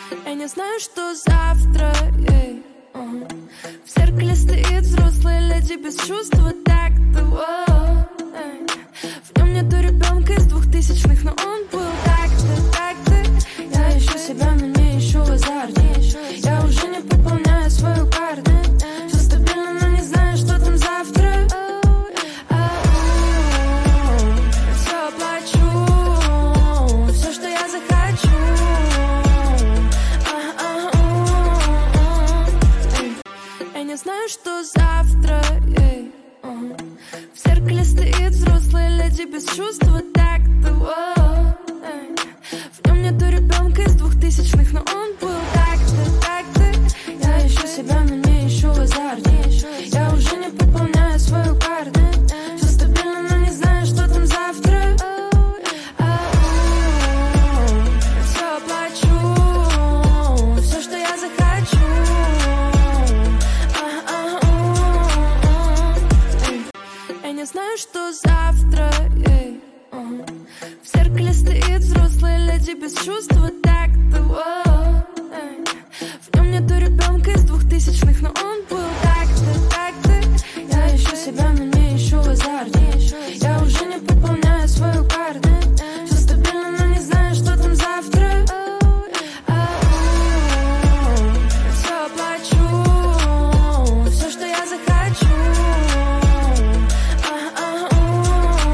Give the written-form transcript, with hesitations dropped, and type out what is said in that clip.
Я не знаю, что завтра. В зеркале стоит взрослая леди без чувства такта. В нем нету ребенка из 2000-х, но он был так-то. Я ищу себя, но не ищу в азарте. Я уже не пополняю свою карту. Все стабильно, но не знаю, что там завтра. Все оплачу, все, что я захочу. Я не знаю, что завтра. В зеркале стоит взрослая леди без чувства такта. В нем нету ребенка из 2000-х, но он был так-то. Я ищу себя, но не ищу в азарте. Я уже не пополняю свою карту. Все стабильно, но не знаю, что там завтра. Все оплачу, все, что я захочу. Я не знаю, что завтра. В зеркале стоит взрослая леди без чувства такта. В нем нету ребенка из 2000-х, но он